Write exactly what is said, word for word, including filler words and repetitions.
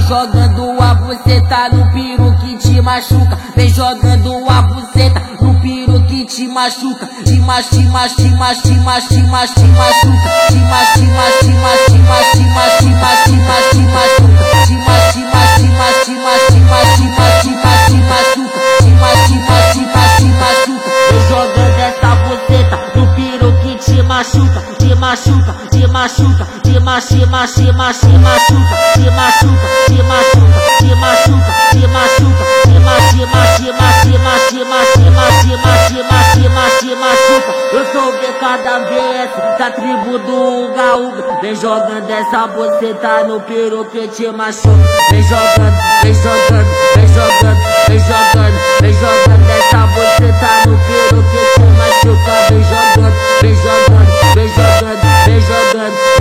jogando a buceta no piru que te machuca. Vem jogando a buceta no piru que te machuca. Te mach, te mach, te mach, te mach, te mach, te machuca. Te mach, te mach, te mach, te mach, te mach, te mach, te mach, te machuca. Te mach, te mach, te mach, te mach, te mach, te mach, te mach, te machuca. Te mach, te mach, te mach, te machuca. Vem jogando essa buceta no piru que te machuca. Te machuca, te machuca, te mach, te mach, te mach, te machuca. Te machuca, te machuca, te machuca, te machuca. Te mach, te mach, te mach, te mach, te mach, te mach, te mach, te mach, te mach, te machuca. Eu sou o B K da V S, da tribo do Uga Uga. Vem jogando essa buceta no piru que te machuca. Vem jogando, vem jogando, vem jogando, vem jogando, vem jogando essa buceta no piru que te machuca. Vem jogando, vem jogando, vem jogando, vem jogando.